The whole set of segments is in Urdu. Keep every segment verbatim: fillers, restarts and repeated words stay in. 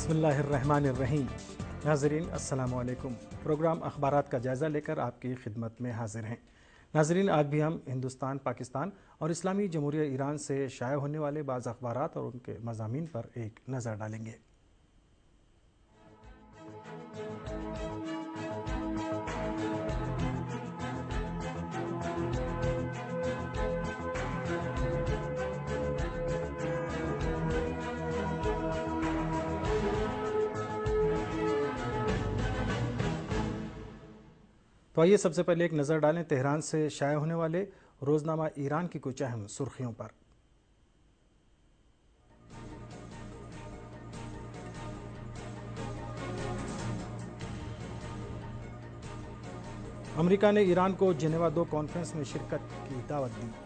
بسم اللہ الرحمن الرحیم۔ ناظرین السلام علیکم۔ پروگرام اخبارات کا جائزہ لے کر آپ کی خدمت میں حاضر ہیں۔ ناظرین آج بھی ہم ہندوستان، پاکستان اور اسلامی جمہوریہ ایران سے شائع ہونے والے بعض اخبارات اور ان کے مضامین پر ایک نظر ڈالیں گے۔ تو آئیے سب سے پہلے ایک نظر ڈالیں تہران سے شائع ہونے والے روزنامہ ایران کی کچھ اہم سرخیوں پر۔ امریکہ نے ایران کو جنیوا دو کانفرنس میں شرکت کی دعوت دی۔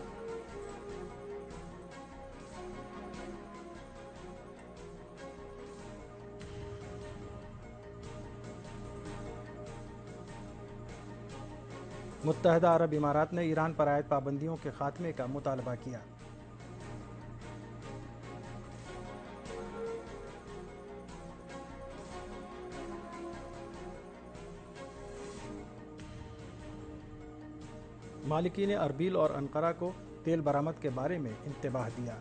متحدہ عرب امارات نے ایران پر عائد پابندیوں کے خاتمے کا مطالبہ کیا۔ مالکین اربیل اور انقرہ کو تیل برآمد کے بارے میں انتباہ دیا۔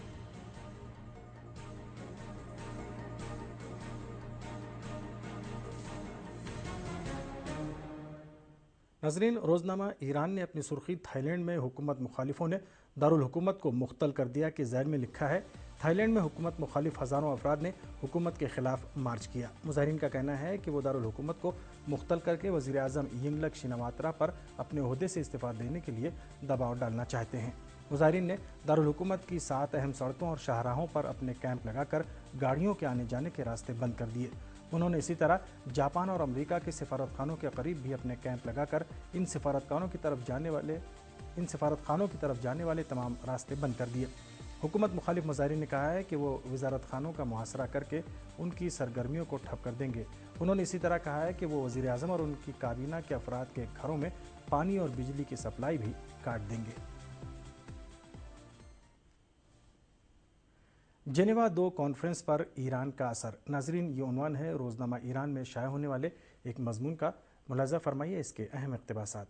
ناظرین، روزنامہ ایران نے اپنی سرخی تھائی لینڈ میں حکومت مخالفوں نے دارالحکومت کو مختل کر دیا کے ذیل میں لکھا ہے، تھائی لینڈ میں حکومت مخالف ہزاروں افراد نے حکومت کے خلاف مارچ کیا۔ مظاہرین کا کہنا ہے کہ وہ دارالحکومت کو مختل کر کے وزیر اعظم ینگلک شینواترا پر اپنے عہدے سے استعفیٰ دینے کے لیے دباؤ ڈالنا چاہتے ہیں۔ مظاہرین نے دارالحکومت کی سات اہم سڑکوں اور شاہراہوں پر اپنے کیمپ لگا کر گاڑیوں کے آنے جانے کے راستے بند کر دیے۔ انہوں نے اسی طرح جاپان اور امریکہ کے سفارت خانوں کے قریب بھی اپنے کیمپ لگا کر ان سفارت خانوں کی طرف جانے والے ان سفارت خانوں کی طرف جانے والے تمام راستے بند کر دیے۔ حکومت مخالف مظاہرین نے کہا ہے کہ وہ وزارت خانوں کا محاصرہ کر کے ان کی سرگرمیوں کو ٹھپ کر دیں گے۔ انہوں نے اسی طرح کہا ہے کہ وہ وزیر اعظم اور ان کی کابینہ کے افراد کے گھروں میں پانی اور بجلی کی سپلائی بھی کاٹ دیں گے۔ جنیوا دو کانفرنس پر ایران کا اثر۔ ناظرین، یہ عنوان ہے روزنامہ ایران میں شائع ہونے والے ایک مضمون کا۔ ملاحظہ فرمائیے اس کے اہم اقتباسات۔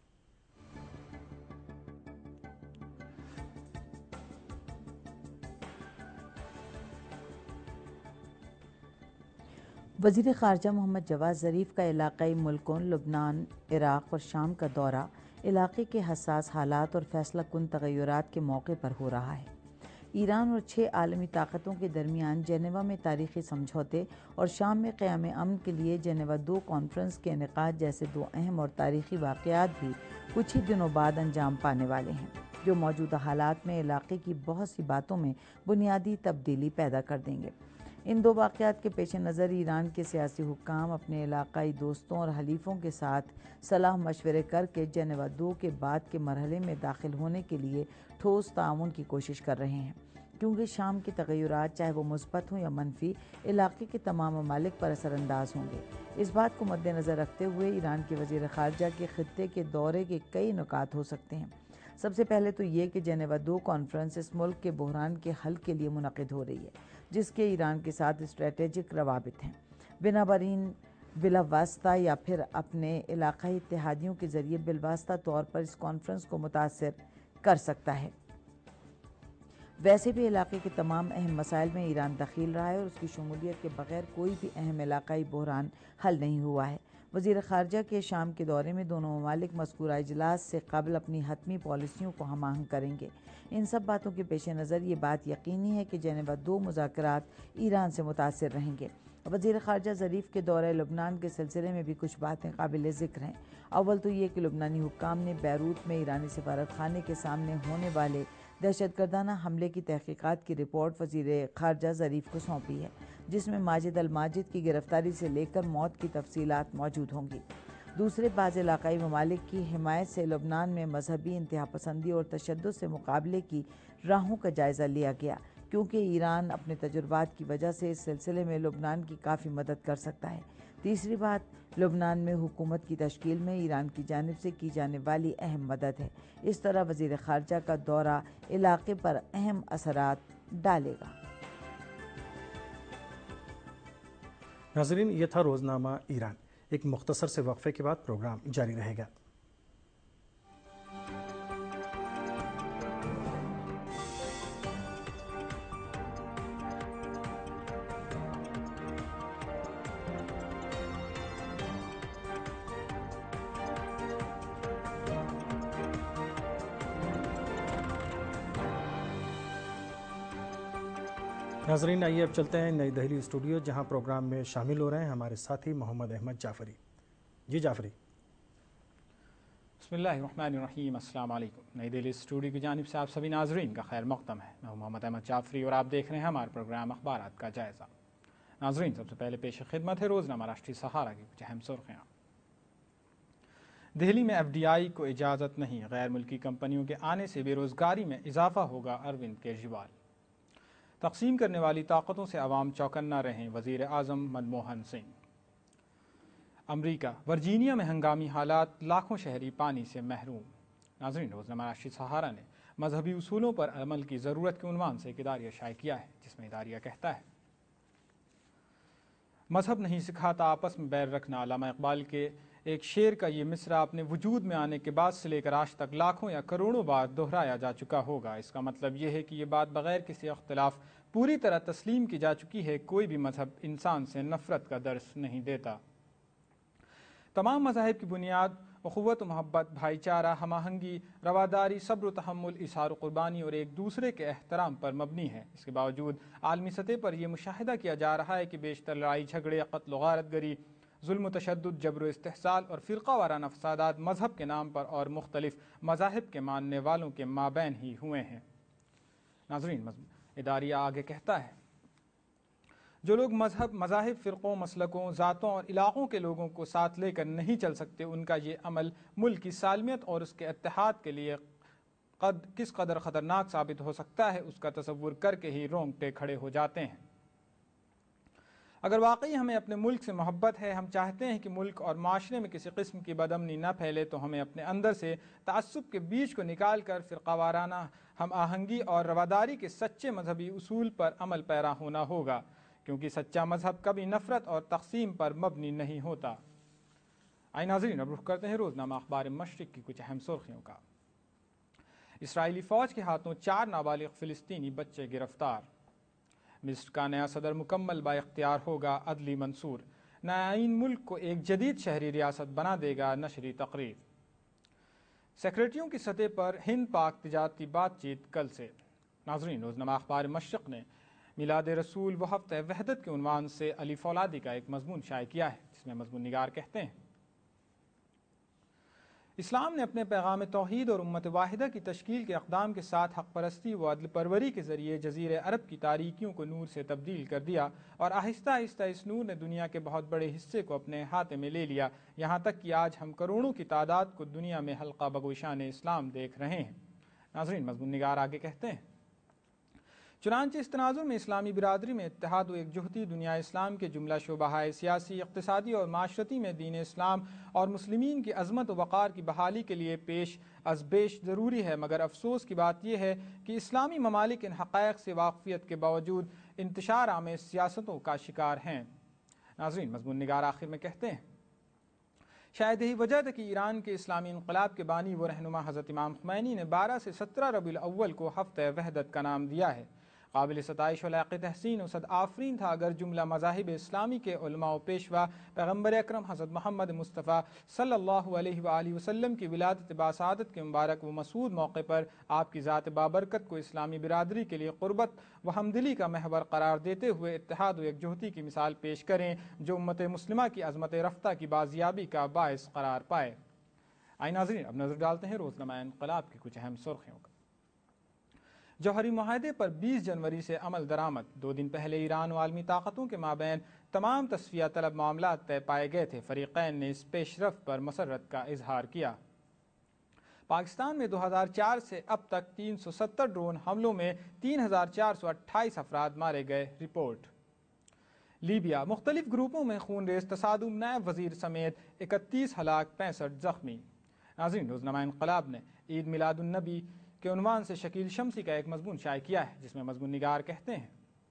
وزیر خارجہ محمد جواد ظریف کا علاقائی ملکوں لبنان، عراق اور شام کا دورہ علاقے کے حساس حالات اور فیصلہ کن تغیرات کے موقع پر ہو رہا ہے۔ ایران اور چھ عالمی طاقتوں کے درمیان جنیوا میں تاریخی سمجھوتے اور شام میں قیام امن کے لیے جنیوا دو کانفرنس کے انعقاد جیسے دو اہم اور تاریخی واقعات بھی کچھ ہی دنوں بعد انجام پانے والے ہیں، جو موجودہ حالات میں علاقے کی بہت سی باتوں میں بنیادی تبدیلی پیدا کر دیں گے۔ ان دو واقعات کے پیش نظر ایران کے سیاسی حکام اپنے علاقائی دوستوں اور حلیفوں کے ساتھ صلاح مشورے کر کے جنیوا دو کے بعد کے مرحلے میں داخل ہونے کے لیے ٹھوس تعاون کی کوشش کر رہے ہیں، کیونکہ شام کے تغیرات چاہے وہ مثبت ہوں یا منفی علاقے کے تمام ممالک پر اثر انداز ہوں گے۔ اس بات کو مد نظر رکھتے ہوئے ایران کے وزیر خارجہ کے خطے کے دورے کے کئی نکات ہو سکتے ہیں۔ سب سے پہلے تو یہ کہ جنیوا دو کانفرنس اس ملک کے بحران کے حل کے لیے منعقد ہو رہی ہے، جس کے ایران کے ساتھ اسٹریٹجک روابط ہیں۔ بنابراین بلا واسطہ یا پھر اپنے علاقائی اتحادیوں کے ذریعے بالواسطہ طور پر اس کانفرنس کو متاثر کر سکتا ہے۔ ویسے بھی علاقے کے تمام اہم مسائل میں ایران دخیل رہا ہے اور اس کی شمولیت کے بغیر کوئی بھی اہم علاقائی بحران حل نہیں ہوا ہے۔ وزیر خارجہ کے شام کے دورے میں دونوں ممالک مذکورہ اجلاس سے قبل اپنی حتمی پالیسیوں کو ہم آہنگ کریں گے۔ ان سب باتوں کے پیش نظر یہ بات یقینی ہے کہ جنیوا دو مذاکرات ایران سے متاثر رہیں گے۔ وزیر خارجہ ظریف کے دورہ لبنان کے سلسلے میں بھی کچھ باتیں قابل ذکر ہیں۔ اول تو یہ کہ لبنانی حکام نے بیروت میں ایرانی سفارت خانے کے سامنے ہونے والے دہشت گردانہ حملے کی تحقیقات کی رپورٹ وزیر خارجہ ظریف کو سونپی ہے، جس میں ماجد الماجد کی گرفتاری سے لے کر موت کی تفصیلات موجود ہوں گی۔ دوسرے، بعض علاقائی ممالک کی حمایت سے لبنان میں مذہبی انتہا پسندی اور تشدد سے مقابلے کی راہوں کا جائزہ لیا گیا، کیونکہ ایران اپنے تجربات کی وجہ سے اس سلسلے میں لبنان کی کافی مدد کر سکتا ہے۔ تیسری بات، لبنان میں حکومت کی تشکیل میں ایران کی جانب سے کی جانے والی اہم مدد ہے۔ اس طرح وزیر خارجہ کا دورہ علاقے پر اہم اثرات ڈالے گا۔ नाजरीन, ये था रोज़नामा ईरान। एक मुख्तसर से वक्फे के बाद प्रोग्राम जारी रहेगा। नाजरीन, आइए अब चलते हैं नई दिल्ली स्टूडियो, जहां प्रोग्राम में शामिल हो रहे हैं हमारे साथी मोहम्मद अहमद जाफरी। जी जाफरी। बिस्मिल्लाहिर्रहमानिर्रहीम, अस्सलाम वालेकुम। नई दिल्ली स्टूडियो की जानिब से आप सभी नाजरीन का खैर मक़दम है। मैं मोहम्मद अहमद जाफरी और आप देख रहे हैं हमारा प्रोग्राम अखबारात का जायज़ा। नाजरीन, सबसे पहले पेश खिदमत है रोज़नामा राष्ट्रीय सहारा की कुछ अहम सुर्खियाँ। दिल्ली में एफ डी आई को इजाज़त नहीं, गैर मुल्की कंपनियों के आने से बेरोज़गारी में इजाफा होगा, अरविंद केजरीवाल। तकसीम करने वाली ताकतों से अवाम चौकन्ना रहें, वज़ीर आज़म मनमोहन सिंह। अमरीका, वर्जीनिया में हंगामी हालात, लाखों शहरी पानी से महरूम। नाज़रीन, रोज़नामा राष्ट्रीय सहारा ने मजहबी उसूलों पर अमल की ज़रूरत के उन्वान से एक इदारिया शाये किया है, जिसमें इदारिया कहता है, मजहब नहीं सिखाता आपस में बैर रखना। अल्लामा इकबाल के एक शेर का ये मिसरा अपने वजूद में आने के बाद से लेकर आज तक लाखों या करोड़ों बार दोहराया जा चुका होगा। इसका मतलब यह है कि ये बात बगैर किसी अख्तिलाफ पूरी तरह तस्लीम की जा चुकी है। कोई भी मजहब इंसान से नफरत का दर्स नहीं देता। तमाम मज़ाहिब की बुनियाद उख़ुव्वत, मोहब्बत, भाईचारा, हमाहंगी, रवादारी, सब्र, तहम्मुल, इसार, कुर्बानी और एक दूसरे के एहतराम पर मबनी है। इसके बावजूद आलमी सतह पर यह मुशाहिदा किया जा रहा है कि बेशतर लड़ाई झगड़े, क़त्ल व गारतगरी, जुल्म, तशद्दुद, जबर, इस्तिहसाल और फ़िरक़ा वाराना फ़सादात मज़हब के नाम पर और मुख्तलिफ मज़ाहिब के मानने वालों के माबैन ही हुए हैं। नाज़रीन, इदारिया आगे कहता है, जो लोग मजहब, मज़ाहिब, फ़िरक़ों, मसलकों, ज़ातों और इलाक़ों के लोगों को साथ लेकर नहीं चल सकते, उनका ये अमल मुल्क की सालमियत और उसके इत्तेहाद के लिए कद किस कदर ख़तरनाक साबित हो सकता है, उसका तसव्वुर करके ही रोंगटे खड़े हो जाते हैं। अगर वाकई हमें अपने मुल्क से मोहब्बत है, हम चाहते हैं कि मुल्क और माशरे में किसी किस्म की बदअमनी न फैले, तो हमें अपने अंदर से तअस्सुब के बीज को निकाल कर फ़िरक़ा वाराना, हम आहंगी और रवादारी के सच्चे मजहबी उसूल पर अमल पैरा होना होगा, क्योंकि सच्चा मजहब कभी नफ़रत और तक़सीम पर मबनी नहीं होता। आइए नाज़रीन, अब रुख करते हैं रोज़नामा अखबार मशरिक़ की कुछ अहम सुर्खियों का। इसराइली फ़ौज के हाथों चार नाबालिग फ़िलिस्तीनी बच्चे गिरफ्तार। मिस्र का नया सदर मुकम्मल बाइख्तियार होगा, अदली मंसूर। नया आईन मुल्क को एक जदीद शहरी रियासत बना देगा, नशरी तकरीर। सेक्रेटरियों की सतह पर हिंद पाक तिजारती बातचीत कल से। नाज़रीन, रोज़नामा अखबार मशरिक़ ने मिलाद रसूल व हफ़्ते वहदत के उन्वान से अली फौलादी का एक मजमून शाये किया है, जिसमें मजमून निगार कहते हैं, इस्लाम ने अपने पैगाम तौहीद और उम्मत वाहिदा की तश्कील के अक़दाम के साथ हक़ परस्ती व अदल परवरी के ज़रिए जज़ीरे अरब की तारीकियों को नूर से तब्दील कर दिया और आहिस्ता आहिस्ता इस नूर ने दुनिया के बहुत बड़े हिस्से को अपने हाथे में ले लिया, यहाँ तक कि आज हम करोड़ों की तादाद को दुनिया में हल्का बगोशान इस्लाम देख रहे हैं। नाज़रीन, मजमून निगार आगे कहते हैं, चुनांचे इस तनाज़ुर में इस्लामी बिरादरी में इत्तेहाद व एकजुहती दुनिया इस्लाम के जुमला शोबाहाए सियासी, इक़्तिसादी और माशरती में दीन इस्लाम और मुस्लिमीन की अज़मत व वक़ार की बहाली के लिए पेश अज़बेश ज़रूरी है। मगर अफसोस की बात यह है कि इस्लामी ममालिक इन हक़ाइक़ से वाक़फ़ियत के बावजूद इंतशार आमेज़ सियासतों का शिकार हैं। नाज़रीन, मज़मून निगार आखिर में कहते हैं, शायद यही वजह था कि ईरान के इस्लामी इनक़लाब के बानी व रहनुमा हज़रत इमाम ख़ुमैनी ने बारह से सत्रह रबीउल अव्वल को हफ़्ते वहदत का नाम दिया है। काबिल सताइश व लायक़ तहसीन और सद आफरीन था अगर जुमला मज़ाहिब इस्लामी के उलमा व पेशवा पैगम्बर अकरम हज़रत मोहम्मद मुस्तफ़ा सल्लल्लाहु अलैहि वआलिहि वसल्लम की विलादत बासादत के मुबारक व मसूद मौके पर आपकी ज़ात बाबरकत को इस्लामी बिरादरी के लिए क़ुर्बत व हमदिली का महवर करार देते हुए इत्तेहाद व एकजुहती की मिसाल पेश करें, जो उम्मत मुस्लिमा की अज़मत रफ्ता की बाजियाबी का बायस करार पाए। आइए नाज़रीन, अब नज़र डालते हैं रोज़नामा इनक़लाब की कुछ अहम सुर्खियों का। जौहरी मुआहदे पर बीस जनवरी से अमल दरामद। दो दिन पहले ईरान व आलमी ताकतों के माबैन तमाम तस्फिया तलब मामलात तय पाए गए थे। फ़रीक़ैन ने इस पेशरफ पर मसरत का इजहार किया। पाकिस्तान में दो हज़ार चार से अब तक तीन सौ सत्तर ड्रोन हमलों में तीन हज़ार चार सौ अट्ठाईस अफराद मारे गए, रिपोर्ट। लीबिया, मुख्तलिफ ग्रुपों में खून रेज तसादुम, नायब वज़ीर समेत इकतीस हलाक, पैंसठ ज़ख्मी। नाज़रीन, रोज़नामा इनक़लाब ने ईद मिलादुन्नबी के उन्वान से शकील शमसी का एक मजमून शाये किया है, जिसमें मजमून निगार कहते हैं,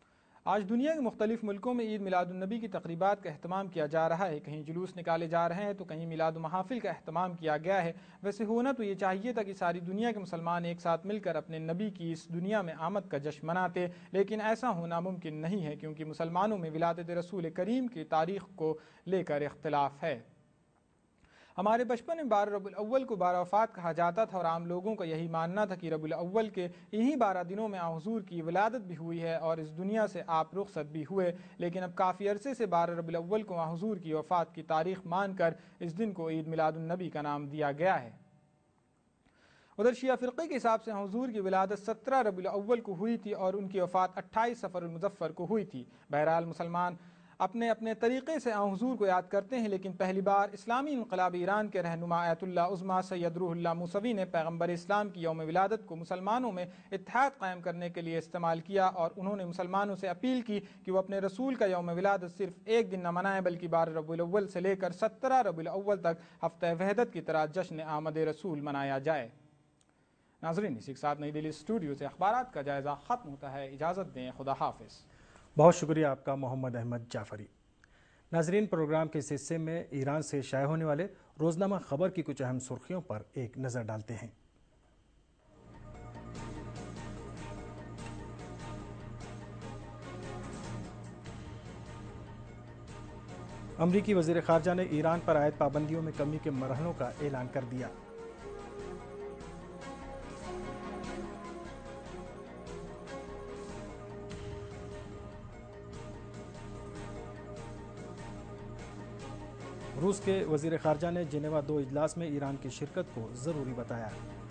آج دنیا کے مختلف ملکوں میں عید میلاد النبی کی تقریبات کا اہتمام کیا جا رہا ہے۔ کہیں جلوس نکالے جا رہے ہیں تو کہیں میلاد و محافل کا اہتمام کیا گیا ہے۔ ویسے ہونا تو یہ چاہیے تھا کہ ساری دنیا کے مسلمان ایک ساتھ مل کر اپنے نبی کی اس دنیا میں آمد کا جشن مناتے، لیکن ایسا ہونا ممکن نہیں ہے کیونکہ مسلمانوں میں ولادت رسول کریم کی تاریخ کو لے کر اختلاف ہے۔ ہمارے بچپن میں بارہ ربیع الاول کو بارہ وفات کہا جاتا تھا اور عام لوگوں کا یہی ماننا تھا کہ ربیع الاول کے انہی بارہ دنوں میں حضور کی ولادت بھی ہوئی ہے اور اس دنیا سے آپ رخصت بھی ہوئے، لیکن اب کافی عرصے سے بارہ ربیع الاول کو حضور کی وفات کی تاریخ مان کر اس دن کو عید میلاد النبی کا نام دیا گیا ہے۔ ادھر شیعہ فرقے کے حساب سے حضور کی ولادت سترہ ربیع الاول کو ہوئی تھی اور ان کی وفات اٹھائیس صفر المظفر کو ہوئی تھی۔ بہرحال مسلمان اپنے اپنے طریقے سے حضور کو یاد کرتے ہیں، لیکن پہلی بار اسلامی انقلاب ایران کے رہنما آیت اللہ عظمیٰ سید روح اللہ موسوی نے پیغمبر اسلام کی یوم ولادت کو مسلمانوں میں اتحاد قائم کرنے کے لیے استعمال کیا اور انہوں نے مسلمانوں سے اپیل کی کہ وہ اپنے رسول کا یوم ولادت صرف ایک دن نہ منائیں بلکہ بارہ ربیع الاول سے لے کر سترہ ربیع الاول تک ہفتہ وحدت کی طرح جشن آمد رسول منایا جائے۔ ناظرین، اسی کے ساتھ نئی دہلی اسٹوڈیو سے اخبارات کا جائزہ ختم ہوتا ہے۔ اجازت دیں، خدا حافظ۔ بہت شکریہ آپ کا محمد احمد جعفری۔ ناظرین، پروگرام کے اس حصے میں ایران سے شائع ہونے والے روزنامہ خبر کی کچھ اہم سرخیوں پر ایک نظر ڈالتے ہیں۔ امریکی وزیر خارجہ نے ایران پر عائد پابندیوں میں کمی کے مرحلوں کا اعلان کر دیا۔ روس کے وزیر خارجہ نے جنیوا دو اجلاس میں ایران کی شرکت کو ضروری بتایا۔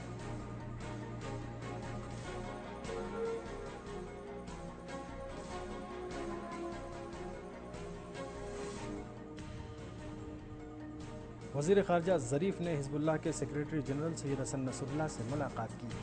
وزیر خارجہ ظریف نے حزب اللہ کے سیکریٹری جنرل سید حسن نصر اللہ سے ملاقات کی۔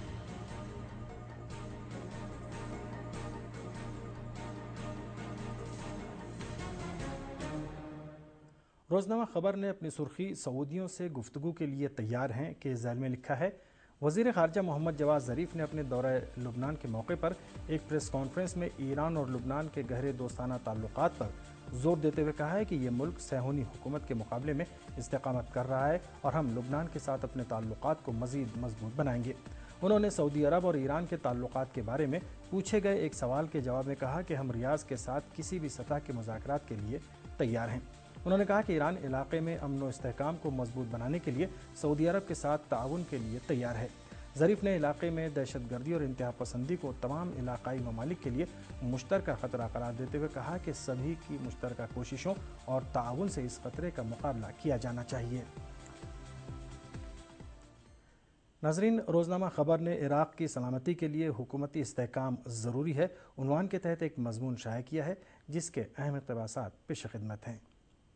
روزنامہ خبر نے اپنی سرخی سعودیوں سے گفتگو کے لیے تیار ہیں کے ذیل میں لکھا ہے، وزیر خارجہ محمد جواد ظریف نے اپنے دورہ لبنان کے موقع پر ایک پریس کانفرنس میں ایران اور لبنان کے گہرے دوستانہ تعلقات پر زور دیتے ہوئے کہا ہے کہ یہ ملک صہیونی حکومت کے مقابلے میں استقامت کر رہا ہے اور ہم لبنان کے ساتھ اپنے تعلقات کو مزید مضبوط بنائیں گے۔ انہوں نے سعودی عرب اور ایران کے تعلقات کے بارے میں پوچھے گئے ایک سوال کے جواب میں کہا کہ ہم ریاض کے ساتھ کسی بھی سطح کے مذاکرات کے لیے تیار ہیں۔ انہوں نے کہا کہ ایران علاقے میں امن و استحکام کو مضبوط بنانے کے لیے سعودی عرب کے ساتھ تعاون کے لیے تیار ہے۔ ظریف نے علاقے میں دہشت گردی اور انتہا پسندی کو تمام علاقائی ممالک کے لیے مشترکہ خطرہ قرار دیتے ہوئے کہا کہ سبھی کی مشترکہ کوششوں اور تعاون سے اس خطرے کا مقابلہ کیا جانا چاہیے۔ ناظرین، روزنامہ خبر نے عراق کی سلامتی کے لیے حکومتی استحکام ضروری ہے عنوان کے تحت ایک مضمون شائع کیا ہے جس کے اہم اقتباسات پیش خدمت ہیں۔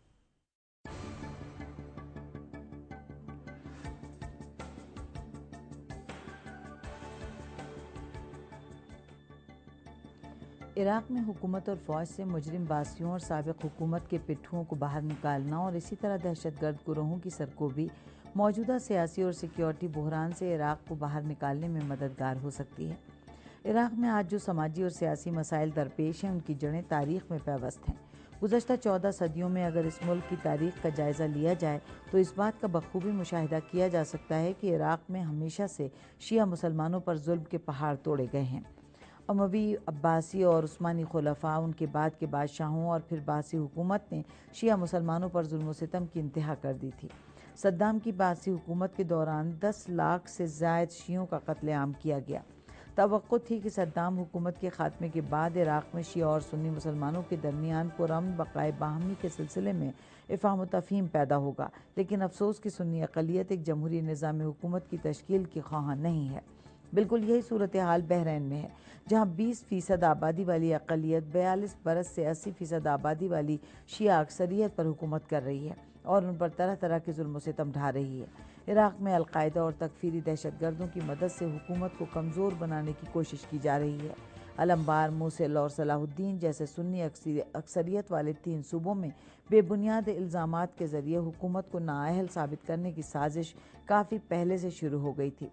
عراق میں حکومت اور فوج سے مجرم باسیوں اور سابق حکومت کے پٹھوؤں کو باہر نکالنا اور اسی طرح دہشت گرد گروہوں کی سرکوبی موجودہ سیاسی اور سیکیورٹی بحران سے عراق کو باہر نکالنے میں مددگار ہو سکتی ہے۔ عراق میں آج جو سماجی اور سیاسی مسائل درپیش ہیں ان کی جڑیں تاریخ میں پیوست ہیں۔ گزشتہ چودہ صدیوں میں اگر اس ملک کی تاریخ کا جائزہ لیا جائے تو اس بات کا بخوبی مشاہدہ کیا جا سکتا ہے کہ عراق میں ہمیشہ سے شیعہ مسلمانوں پر ظلم کے پہاڑ توڑے گئے ہیں۔ اموی، عباسی اور عثمانی خلفاء، ان کے بعد کے بادشاہوں اور پھر باسی حکومت نے شیعہ مسلمانوں پر ظلم و ستم کی انتہا کر دی تھی۔ صدام کی باسی حکومت کے دوران دس لاکھ سے زائد شیعوں کا قتل عام کیا گیا۔ توقع تھی کہ صدام حکومت کے خاتمے کے بعد عراق میں شیعہ اور سنی مسلمانوں کے درمیان پرامن بقائے باہمی کے سلسلے میں افہام و تفہیم پیدا ہوگا، لیکن افسوس کی سنی اقلیت ایک جمہوری نظام حکومت کی تشکیل کی خواہاں نہیں ہے۔ بالکل یہی صورتحال بحرین میں ہے، جہاں بیس فیصد آبادی والی اقلیت بیالیس برس سے اسی فیصد آبادی والی شیعہ اکثریت پر حکومت کر رہی ہے اور ان پر طرح طرح کے ظلم و ستم ڈھا رہی ہے۔ عراق میں القاعدہ اور تکفیری دہشت گردوں کی مدد سے حکومت کو کمزور بنانے کی کوشش کی جا رہی ہے۔ الانبار، موصل اور صلاح الدین جیسے سنی اکثریت والے تین صوبوں میں بے بنیاد الزامات کے ذریعے حکومت کو نااہل ثابت کرنے کی سازش کافی پہلے سے شروع ہو گئی تھی۔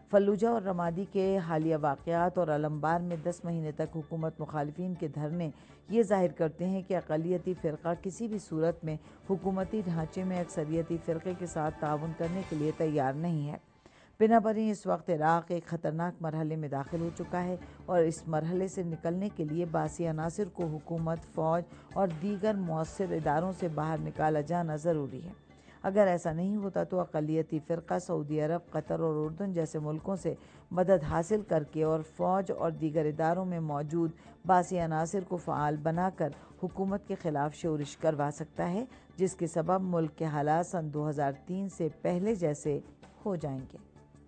فلوجہ اور رمادی کے حالیہ واقعات اور علمبار میں دس مہینے تک حکومت مخالفین کے دھرنے یہ ظاہر کرتے ہیں کہ اقلیتی فرقہ کسی بھی صورت میں حکومتی ڈھانچے میں اکثریتی فرقے کے ساتھ تعاون کرنے کے لیے تیار نہیں ہے۔ بنابراین اس وقت عراق ایک خطرناک مرحلے میں داخل ہو چکا ہے اور اس مرحلے سے نکلنے کے لیے باسی عناصر کو حکومت، فوج اور دیگر مؤثر اداروں سے باہر نکالا جانا ضروری ہے۔ اگر ایسا نہیں ہوتا تو اقلیتی فرقہ سعودی عرب، قطر اور اردن جیسے ملکوں سے مدد حاصل کر کے اور فوج اور دیگر اداروں میں موجود باسی عناصر کو فعال بنا کر حکومت کے خلاف شورش کروا سکتا ہے، جس کے سبب ملک کے حالات سن دو ہزار تین سے پہلے جیسے ہو جائیں گے۔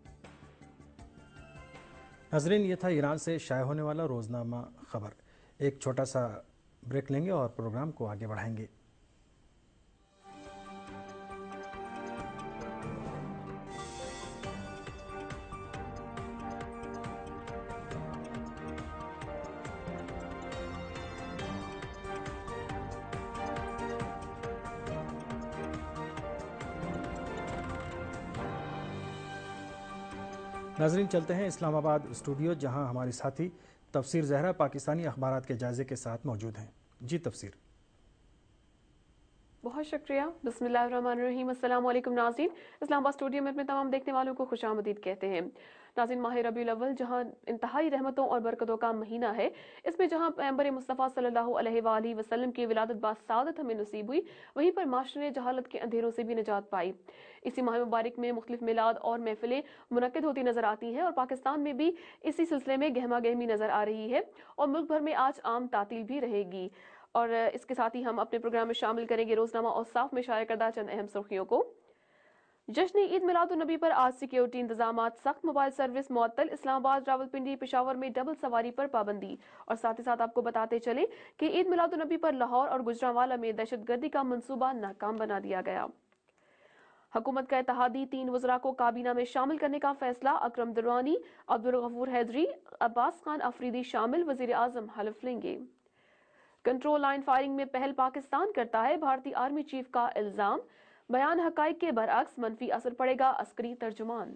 ناظرین، یہ تھا ایران سے شائع ہونے والا روزنامہ خبر۔ ایک چھوٹا سا بریک لیں گے اور پروگرام کو آگے بڑھائیں گے۔ ناظرین، چلتے ہیں اسلام آباد اسٹوڈیو، جہاں ہماری ساتھی تفسیر زہرا پاکستانی اخبارات کے جائزے کے ساتھ موجود ہیں۔ جی تفسیر۔ بہت شکریہ۔ بسم اللہ الرحمن الرحیم۔ السلام علیکم ناظرین، اسلام آباد اسٹوڈیو میں اپنے تمام دیکھنے والوں کو خوش آمدید کہتے ہیں۔ ناظرین، ماہ ربیع الاول جہاں انتہائی رحمتوں اور برکتوں کا مہینہ ہے، اس میں جہاں پیغمبر مصطفیٰ صلی اللہ علیہ وآلہ وسلم کی ولادت باسعادت ہمیں نصیب ہوئی، وہیں پر معاشرے نے جہالت کے اندھیروں سے بھی نجات پائی۔ اسی ماہ مبارک میں مختلف میلاد اور محفلیں منعقد ہوتی نظر آتی ہیں اور پاکستان میں بھی اسی سلسلے میں گہما گہمی نظر آ رہی ہے اور ملک بھر میں آج عام تعطیل بھی رہے گی۔ اور اس کے ساتھ ہی ہم اپنے پروگرام میں شامل کریں گے روزنامہ اوصاف میں شائع کردہ چند اہم سرخیوں کو۔ جشن عید میلاد النبی پر آج سیکیورٹی انتظامات سخت، موبائل سروس معطل، اسلام آباد، راولپنڈی، پشاور میں ڈبل سواری پر پابندی۔ اور ساتھ ہی ساتھ آپ کو بتاتے چلیں کہ عید میلاد النبی پر لاہور اور گجرانوالہ میں دہشت گردی کا منصوبہ ناکام بنا دیا گیا۔ حکومت کا اتحادی تین وزراء کو کابینہ میں شامل کرنے کا فیصلہ، اکرم درانی، عبدالغفور حیدری، عباس خان افریدی شامل، وزیر اعظم حلف لیں گے۔ کنٹرول لائن فائرنگ میں پہل پاکستان کرتا ہے، بھارتی آرمی چیف کا الزام، بیان حقائق کے برعکس منفی اثر پڑے گا، عسکری ترجمان۔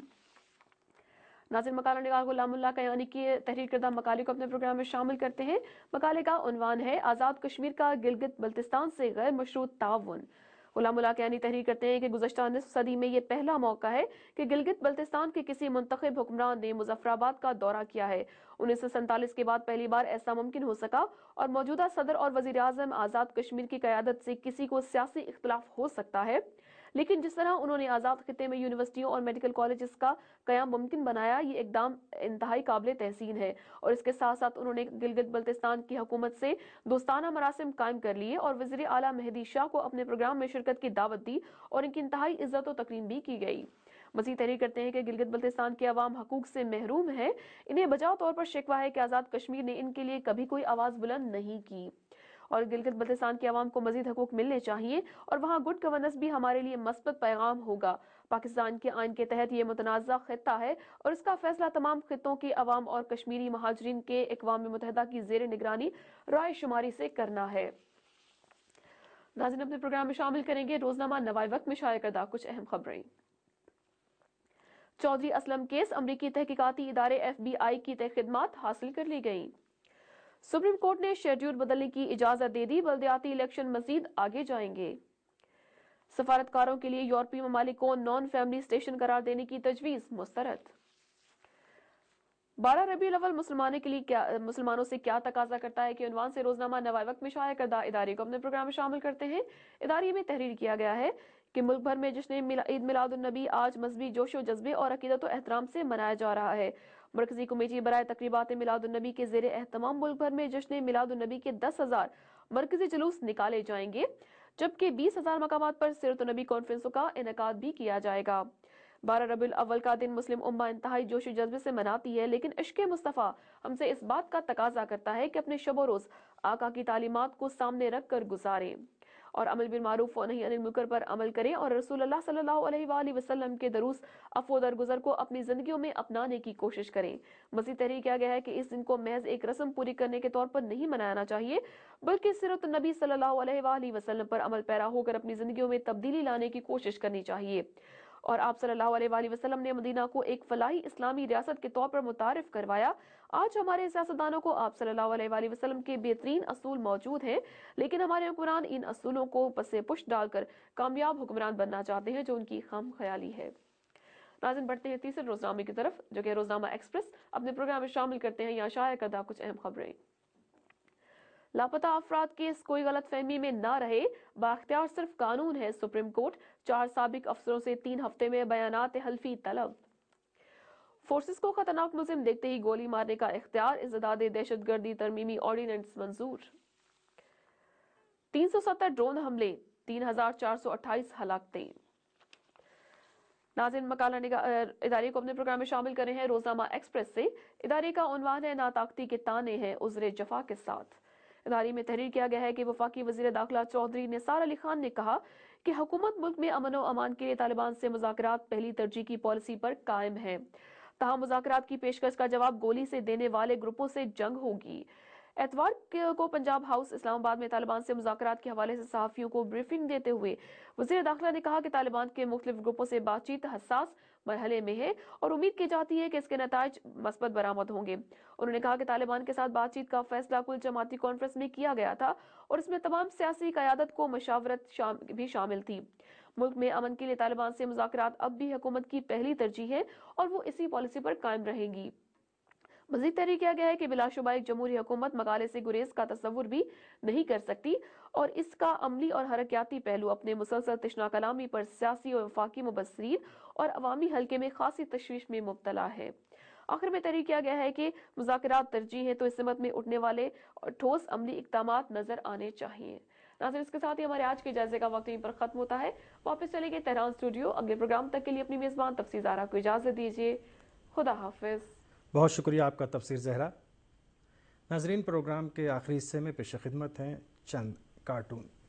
ناظرین، مقالہ نگار غلام اللہ قیانی کی تحریر کردہ مقالے کو اپنے پروگرام میں شامل کرتے ہیں۔ مقالے کا عنوان ہے آزاد کشمیر کا گلگت بلتستان سے غیر مشروط تعاون۔ غلام اللہ قیانی تحریر کرتے ہیں کہ گزشتہ نصف صدی میں یہ پہلا موقع ہے کہ گلگت بلتستان کے کسی منتخب حکمران نے مظفر آباد کا دورہ کیا ہے۔ انیس سو سینتالیس کے بعد پہلی بار ایسا ممکن ہو سکا اور موجودہ صدر اور وزیر اعظم آزاد کشمیر کی قیادت سے کسی کو سیاسی اختلاف ہو سکتا ہے، لیکن جس طرح انہوں نے آزاد خطے میں یونیورسٹیوں اور میڈیکل کالجز کا قیام ممکن بنایا، یہ اقدام انتہائی قابل تحسین ہے۔ اور اس کے ساتھ ساتھ انہوں نے گلگت بلتستان کی حکومت سے دوستانہ مراسم قائم کر لیے اور وزیر اعلیٰ مہدی شاہ کو اپنے پروگرام میں شرکت کی دعوت دی اور ان کی انتہائی عزت و تکریم بھی کی گئی۔ مزید تحریر کرتے ہیں کہ گلگت بلتستان کے عوام حقوق سے محروم ہیں، انہیں بجا طور پر شکوہ ہے کہ آزاد کشمیر نے ان کے لیے کبھی کوئی آواز بلند نہیں کی اور گلگت بلتستان کے عوام کو مزید حقوق ملنے چاہیے اور وہاں گڈ گورننس بھی ہمارے لیے مثبت پیغام ہوگا۔ پاکستان کے آئین کے تحت یہ متنازع خطہ ہے اور اس کا فیصلہ تمام خطوں کے عوام اور کشمیری مہاجرین کے اقوام متحدہ کی زیر نگرانی رائے شماری سے کرنا ہے۔ ناظرین، اپنے پروگرام میں شامل کریں گے روزنامہ نوائے وقت میں شائع کردہ کچھ اہم خبریں۔ چودھری اسلم کیس، امریکی تحقیقاتی ادارے ایف بی آئی کی خدمات حاصل کر لی گئیں۔ سپریم کورٹ نے شیڈول بدلنے کی اجازت دے دی، بلدیاتی الیکشن مزید آگے جائیں گے۔ سفارتکاروں کے لیے یورپی ممالک کو نان فیملی اسٹیشن قرار دینے کی تجویز مسترد۔ بارہ ربیع الاول مسلمانوں کے لیے کیا مسلمانوں سے کیا تقاضا کرتا ہے کہ عنوان سے روزنامہ نوائے وقت میں شائع کردہ ادارے کو اپنے پروگرام میں شامل کرتے ہیں۔ ادارے میں تحریر کیا گیا ہے کہ ملک بھر میں جشن عید میلاد النبی آج مذہبی جوش و جذبے اور عقیدت و احترام سے منایا جا رہا ہے۔ مرکزی کمیٹی برائے تقریبات میلاد النبی کے زیر اہتمام ملک بھر میں جشن میلاد النبی کے دس ہزار مرکزی جلوس نکالے جائیں گے، جبکہ بیس ہزار مقامات پر سیرت النبی کانفرنسوں کا انعقاد بھی کیا جائے گا۔ بارہ ربیع الاول کا دن مسلم امہ انتہائی جوش و جذبے سے مناتی ہے، لیکن عشق مصطفیٰ ہم سے اس بات کا تقاضا کرتا ہے کہ اپنے شب و روز آقا کی تعلیمات کو سامنے رکھ کر گزاریں اور عمل بالمعروف و نہی عن المنکر پر عمل کریں اور رسول اللہ صلی اللہ علیہ وآلہ وسلم کے دروس عفو درگزر کو اپنی زندگیوں میں اپنانے کی کوشش کریں۔ مزید تحریر کیا گیا ہے کہ اس دن کو محض ایک رسم پوری کرنے کے طور پر نہیں منانا چاہیے، بلکہ سیرت النبی صلی اللہ علیہ وآلہ وسلم پر عمل پیرا ہو کر اپنی زندگیوں میں تبدیلی لانے کی کوشش کرنی چاہیے۔ और आप सल्लल्लाहु अलैहि वसल्लम ने मदीना को एक फलाही इस्लामी रियासत के तौर पर मुतारिफ करवाया। आज हमारे सियासतदानों को आप सल्लल्लाहु अलैहि वसल्लम के बेहतरीन असूल मौजूद हैं, लेकिन हमारे हुक्मरान इन असूलों को पसे पुष्ट डालकर कामयाब हुक्मरान बनना चाहते हैं, जो उनकी खाम ख्याली है। नाज़रीन, बढ़ते हैं तीसरे रोजनामे की तरफ, जो कि रोजनामा एक्सप्रेस। अपने प्रोग्राम में शामिल करते हैं यहाँ शाया करदा कुछ अहम खबरें। लापता अफराद केस कोई गलत फहमी में ना रहे, बाख्तियार सिर्फ कानून है सुप्रीम कोर्ट। चार साबिक अफसरों से तीन हफ्ते में बयानात हल्फी तलब। फोर्सेस को खतरनाक मुलजिम देखते ही गोली मारने का इख्तियार, इज़्दादे दहशतगर्दी तरमीमी ऑर्डिनेंस मंजूर। तीन सौ सत्तर ड्रोन हमले, तीन हजार चार सौ अट्ठाईस हलाकतें। नाज़रीन, मकाला इदारे को अपने प्रोग्राम में शामिल कर रहे हैं रोजनामा एक्सप्रेस से। इदारे का उन्वान है नाताकती के ताने हैं उज़्रे जफा के साथ। इदारे में तहरीर किया गया है कि वफाकी वज़ीर दाखिला चौधरी निसार अली खान ने कहा कि हुकूमत मुल्क में अमन व अमान के लिए तालिबान से मुज़ाकरात पहली तरजीह की पॉलिसी पर कायम है। तहाँ मुज़ाकरात की पेशकश का जवाब गोली से देने वाले ग्रुपों से जंग होगी। एतवार को पंजाब हाउस इस्लामाबाद में तालिबान से मुज़ाकरात के हवाले से सहाफ़ियों को ब्रीफिंग देते हुए वज़ीर दाखिला ने कहा कि तालिबान के मुख्तलिफ ग्रुपों से बातचीत हसास मरहले में है और उम्मीद की जाती है कि इसके नताइज मस्बत बरामद होंगे। उन्होंने कहा कि तालिबान के साथ बातचीत का फैसला कुल जमाती कॉन्फ्रेंस में किया गया था और इसमें तमाम सियासी क़यादत को मशावरत शाम, भी शामिल थी। मुल्क में अमन के लिए तालिबान से मुज़ाकरात अब भी हुकूमत की पहली तरजीह है और वो इसी पॉलिसी पर कायम रहेगी। मज़ीद तहरीर किया गया है कि बिलाशुबा एक जमहूरी हुकूमत मकाले से गुरेज का तस्वुर भी नहीं कर सकती और इसका अमली और हरकियाती पहलू अपने मुसलसल तशना कलामी पर सियासी और वफाकी मुबस्सरीन और अवामी हल्के में खासी तशवीश में मुब्तला है। आखिर में तहरीर किया गया है कि मुज़ाकरात तरजीह है तो इस सिमत में उठने वाले ठोस अमली इक़दामात नजर आने चाहिए। नाज़रीन, इसके साथ ही हमारे आज के जायजे का वक्त यहीं पर खत्म होता है। वापस चलेंगे तेहरान स्टूडियो। अगले प्रोग्राम तक के लिए अपनी मेज़बान तफसीर ज़हरा को इजाज़त दीजिए। खुदा हाफिज़। बहुत शुक्रिया आपका तफसीर ज़हरा। नाज़रीन, प्रोग्राम के आखिरी हिस्से में पेश खिदमत हैं चंद कार्टून।